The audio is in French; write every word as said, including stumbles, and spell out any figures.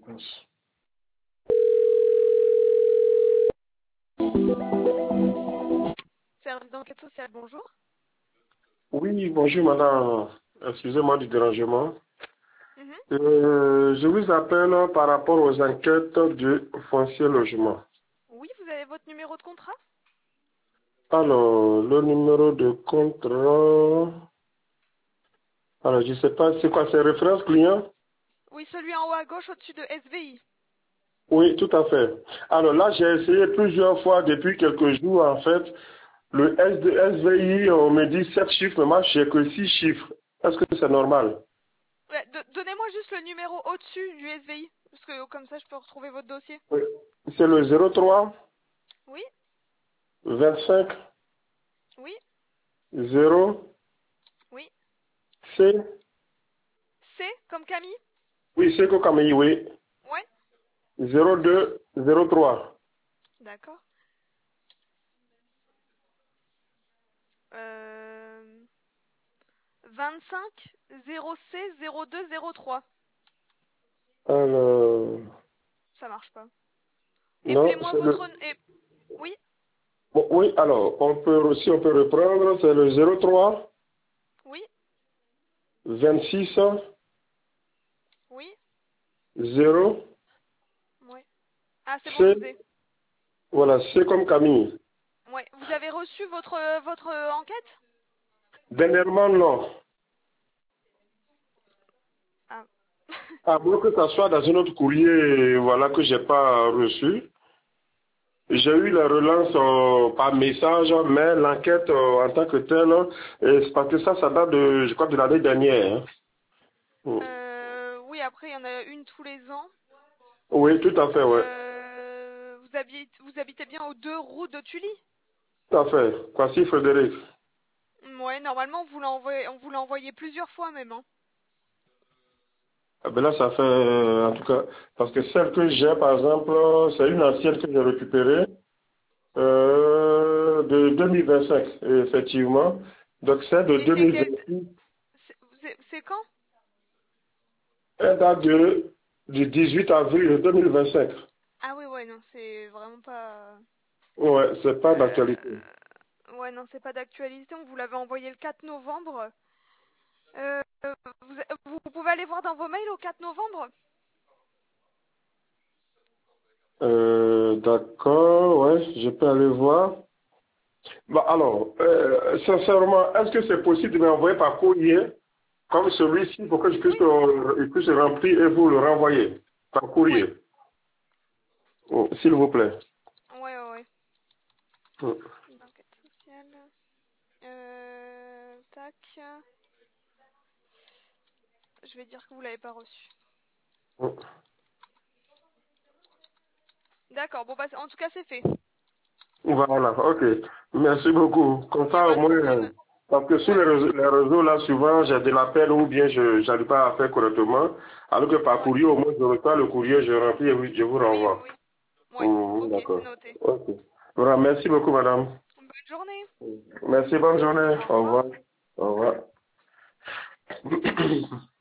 Service d'enquête sociale, bonjour. Oui, bonjour madame. Excusez-moi du dérangement. Mhm. Euh, je vous appelle par rapport aux enquêtes du foncier logement. Oui, vous avez votre numéro de contrat? Alors, le numéro de contrat... Alors, je sais pas, c'est quoi, c'est référence client? Oui, celui en haut à gauche au-dessus de S V I. Oui, tout à fait. Alors là, j'ai essayé plusieurs fois depuis quelques jours, en fait. Le S de S V I, on me dit sept chiffres, mais moi, j'ai que six chiffres. Est-ce que c'est normal? Ouais, do- Donnez-moi juste le numéro au-dessus du S V I, parce que comme ça je peux retrouver votre dossier. Oui. C'est le zéro trois Oui, vingt-cinq oui, zéro oui. C. C comme Camille? Oui, c'est Camille, oui. Ouais. zéro deux zéro trois. D'accord. Euh... vingt-cinq zéro C zéro deux zéro trois. Alors, Ça marche pas. non, Appelez-moi c'est votre... le... et- Oui, Bon, oui, alors, on peut aussi, on peut reprendre, c'est le zéro trois oui, vingt-six oui, zéro ouais. Ah, c'est bon, je C, vous ai. voilà, C comme Camille. Ouais. Vous avez reçu votre, euh, votre euh, enquête? Dernièrement, non. Ah. À moins que ça soit dans un autre courrier, voilà, que j'ai pas reçu. J'ai eu la relance euh, par message, mais l'enquête euh, en tant que telle, euh, c'est parce que ça, ça date de, je crois, de l'année dernière. Hein. Mm. Euh, oui, après, il y en a une tous les ans. Oui, tout à fait, ouais. Euh, vous, habitez, vous habitez bien aux deux routes de Tully? Tout à fait. Voici Frédéric. Ouais, normalement, on vous l'a envoyé, on vous l'a envoyé plusieurs fois même. Hein. Ah ben là, ça fait, euh, en tout cas, parce que celle que j'ai, par exemple, c'est une ancienne que j'ai récupérée euh, de deux mille vingt-cinq, effectivement. Donc, c'est de Et c'est quel... deux mille vingt-six. C'est c'est- c'est quand? Elle date de, du dix-huit avril deux mille vingt-cinq. Ah oui, ouais, non, c'est vraiment pas... Ouais, c'est pas d'actualité. Euh, Ouais, non, c'est pas d'actualité. On vous l'avait envoyé le quatre novembre. Euh, vous, vous pouvez aller voir dans vos mails au quatre novembre? Euh, d'accord, ouais, je peux aller voir. Bah alors, euh, sincèrement, est-ce que c'est possible de m'envoyer par courrier, comme celui-ci, pour que je puisse, Oui, euh, je puisse remplir et vous le renvoyer par ouais, courrier, oh, s'il vous plaît. ouais, ouais. ouais. Mm. Enquête sociale. Euh, tac. Je vais dire que vous l'avez pas reçu. Mm. D'accord, bon bah en tout cas c'est fait. Voilà, ok. Merci beaucoup. Comme Il n'y a ça, au pas de moins, euh, problème. parce que sur Ouais, les réseaux, les réseaux, là, souvent, j'ai de l'appel ou bien je n'arrive pas à faire correctement. Alors que par ouais. courrier, au moins, je reçois le courrier, je remplis et oui, je vous Oui, oui, renvoie. oui. Ouais, Mhm, ok, c'est d'accord. noté. Ok. Voilà, merci beaucoup, madame. Bonne journée. Merci, bonne journée. Au Au revoir. revoir. Au revoir.